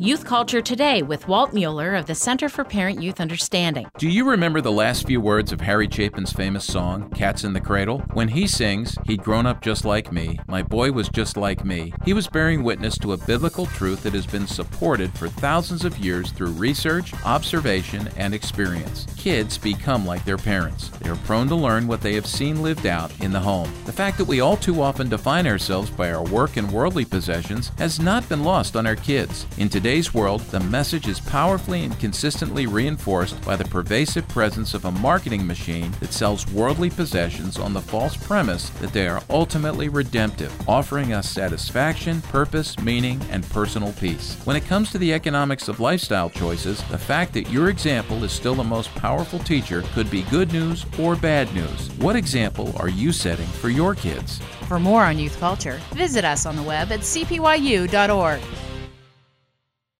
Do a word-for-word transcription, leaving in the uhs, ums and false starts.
Youth Culture Today with Walt Mueller of the Center for Parent-Youth Understanding. Do you remember the last few words of Harry Chapin's famous song, Cats in the Cradle? When he sings, "He'd grown up just like me, my boy was just like me," he was bearing witness to a biblical truth that has been supported for thousands of years through research, observation, and experience. Kids become like their parents. They are prone to learn what they have seen lived out in the home. The fact that we all too often define ourselves by our work and worldly possessions has not been lost on our kids. In today's world, the message is powerfully and consistently reinforced by the pervasive presence of a marketing machine that sells worldly possessions on the false premise that they are ultimately redemptive, offering us satisfaction, purpose, meaning, and personal peace. When it comes to the economics of lifestyle choices, the fact that your example is still the most powerful teacher could be good news or bad news. What example are you setting for your kids? For more on youth culture, visit us on the web at c p y u dot org.